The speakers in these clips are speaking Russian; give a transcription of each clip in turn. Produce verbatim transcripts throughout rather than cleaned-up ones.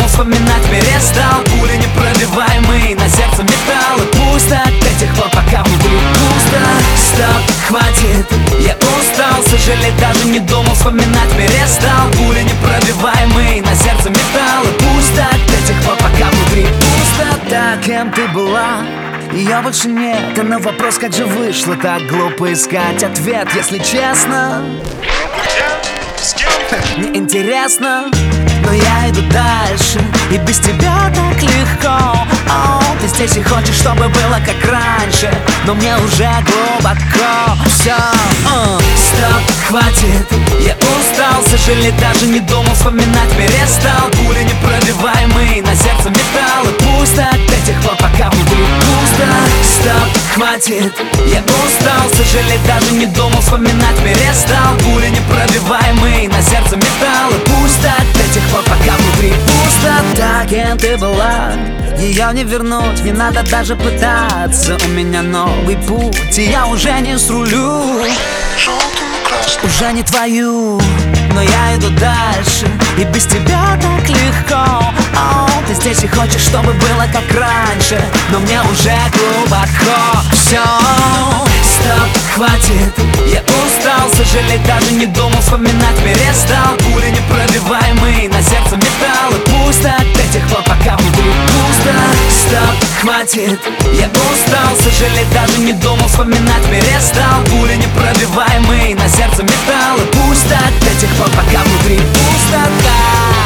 думал, вспоминать перестал. Пули непробиваемые, на сердце металл. И пусто до тех пор, пока внутри пусто. Стоп, хватит, я устал. Сожалеть даже не думал, вспоминать перестал. Пули непробиваемые, на сердце металл. И пусто до тех пор, пока внутри пусто. Так, кем ты была? Ее больше нет, а на вопрос, как же вышло, так глупо искать ответ, если честно. С кем? Мне интересно, но я иду дальше, и без тебя так легко. О, ты здесь и хочешь, чтобы было как раньше, но мне уже глубоко все. uh. Стоп, хватит, я устал. Сожалеть даже не думал, вспоминать перестал. Пули непробиваемые, на сердце металл. И пусто до тех пор, пока внутри пусто. Стоп, хватит, я устал. Сожалеть даже не думал, вспоминать перестал. Пули непробиваемые, на сердце металл. И пусто до тех пор, пока внутри пусто. Так, кем ты была, ее не вернуть, не надо даже пытаться. У меня новый путь, и я уже не срулю. Уже не твою, но я иду дальше, и без тебя так легко. О, ты здесь и хочешь, чтобы было как раньше, но мне уже глубоко все. Стоп, хватит, я устал. Сожалеть даже не думал, вспоминать перестал. Пули непробиваемые, на сердце металл. И пусто до тех пор, пока внутри пусто. Стоп, хватит, я устал. Сожалеть даже не думал, вспоминать перестал. Пули непробиваемые, на сердце металл. И пусто до тех пор, пока внутри пустота.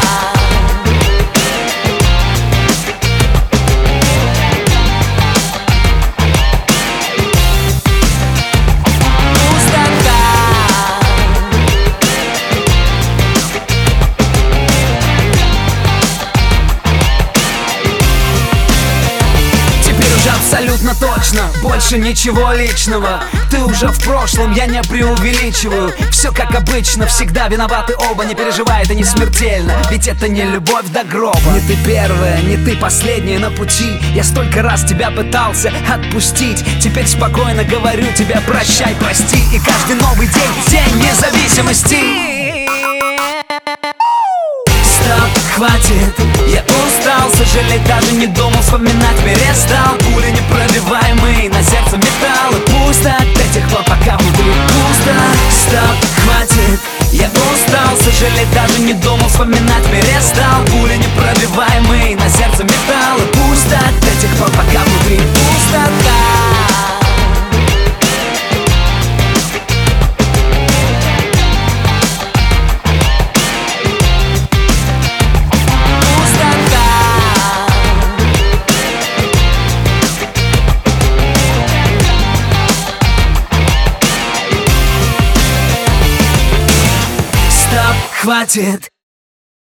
Абсолютно точно, больше ничего личного. Ты уже в прошлом, я не преувеличиваю. Все как обычно, всегда виноваты оба. Не переживай, это не смертельно, ведь это не любовь до гроба. Не ты первая, не ты последняя на пути. Я столько раз тебя пытался отпустить. Теперь спокойно говорю тебе прощай, прости. И каждый новый день, день независимости. Стоп, хватит, я устал. Сожалеть даже не думал, вспоминать перестал. Пули непробиваемые, на сердце металл. И пусто до тех пор, пока внутри пусто. Стоп, хватит, я устал. Сожалеть даже не думал, вспоминать перестал. Пули непробиваемые, на сердце металл. И пусто до тех пор, пока внутри пустота. Хватит,